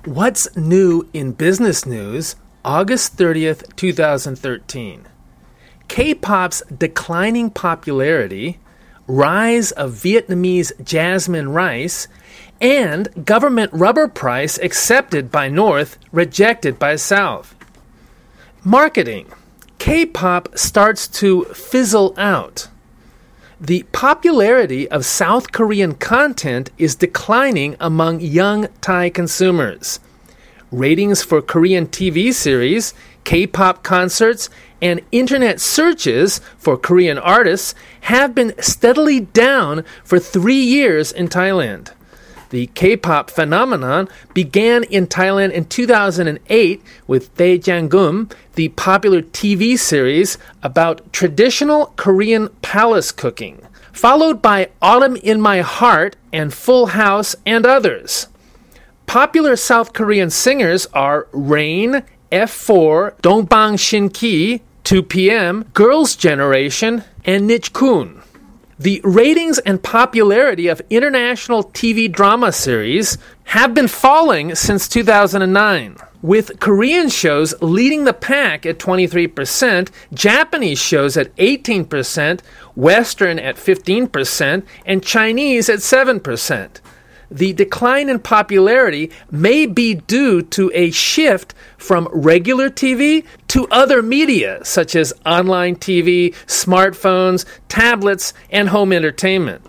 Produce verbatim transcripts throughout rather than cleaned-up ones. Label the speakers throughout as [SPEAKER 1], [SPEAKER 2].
[SPEAKER 1] What's new in business news, August thirtieth, twenty thirteen? K-pop's declining popularity, rise of Vietnamese jasmine rice, and government rubber price accepted by North, rejected by South. Marketing. K-pop starts to fizzle out. The popularity of South Korean content is declining among young Thai consumers. Ratings for Korean T V series, K-pop concerts, and internet searches for Korean artists have been steadily down for three years in Thailand. The K-pop phenomenon began in Thailand in two thousand eight with Dae Jang-gum, the popular T V series about traditional Korean palace cooking, followed by Autumn in My Heart and Full House and others. Popular South Korean singers are Rain, F four, Dongbang Shin-ki, two P M, Girls' Generation, and Nichkhun. The ratings and popularity of international T V drama series have been falling since two thousand nine, with Korean shows leading the pack at twenty-three percent, Japanese shows at eighteen percent, Western at fifteen percent, and Chinese at seven percent. The decline in popularity may be due to a shift from regular T V to other media, such as online T V, smartphones, tablets, and home entertainment.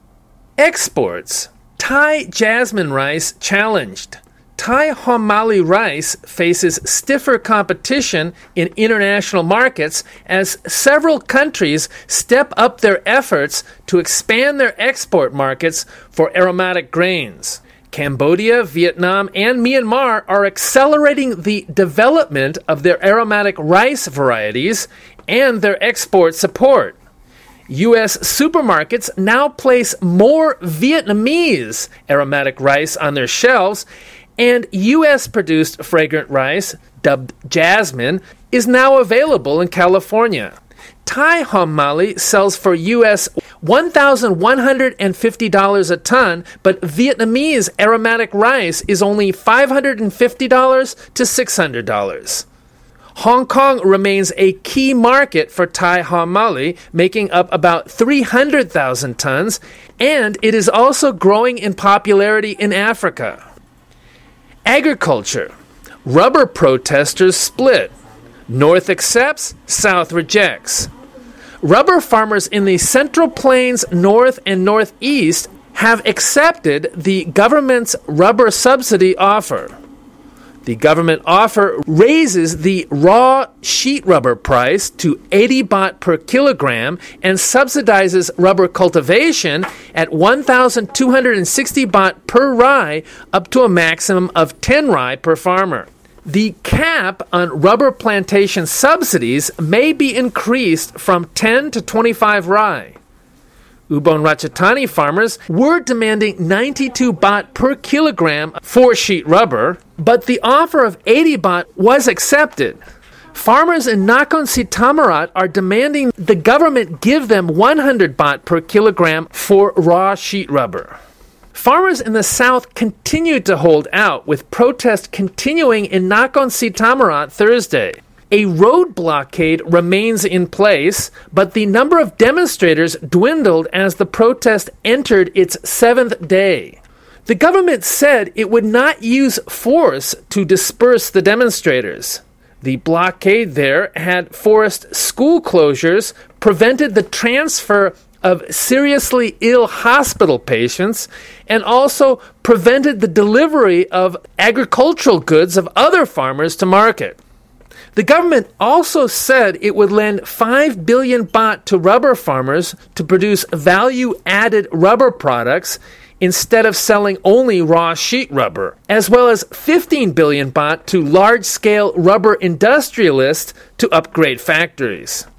[SPEAKER 1] Exports. Thai jasmine rice challenged. Thai Haumali rice faces stiffer competition in international markets as several countries step up their efforts to expand their export markets for aromatic grains. Cambodia, Vietnam, and Myanmar are accelerating the development of their aromatic rice varieties and their export support. U S supermarkets now place more Vietnamese aromatic rice on their shelves, and U S-produced fragrant rice, dubbed jasmine, is now available in California. Thai Haumali sells for U S one thousand one hundred fifty dollars a ton, but Vietnamese aromatic rice is only five hundred fifty dollars to six hundred dollars. Hong Kong remains a key market for Thai Haumali, making up about three hundred thousand tons, and it is also growing in popularity in Africa. Agriculture. Rubber protesters split. North accepts, South rejects. Rubber farmers in the Central Plains North and Northeast have accepted the government's rubber subsidy offer. The government offer raises the raw sheet rubber price to eighty baht per kilogram and subsidizes rubber cultivation at one thousand two hundred sixty baht per rai, up to a maximum of ten rai per farmer. The cap on rubber plantation subsidies may be increased from ten to twenty-five rai. Ubon Ratchathani farmers were demanding ninety-two baht per kilogram for sheet rubber, but the offer of eighty baht was accepted. Farmers in Nakhon Si Thammarat are demanding the government give them one hundred baht per kilogram for raw sheet rubber. Farmers in the south continued to hold out, with protests continuing in Nakhon Si Thammarat Thursday. A road blockade remains in place, but the number of demonstrators dwindled as the protest entered its seventh day. The government said it would not use force to disperse the demonstrators. The blockade there had forced school closures, prevented the transfer of seriously ill hospital patients, and also prevented the delivery of agricultural goods of other farmers to market. The government also said it would lend five billion baht to rubber farmers to produce value-added rubber products instead of selling only raw sheet rubber, as well as fifteen billion baht to large-scale rubber industrialists to upgrade factories.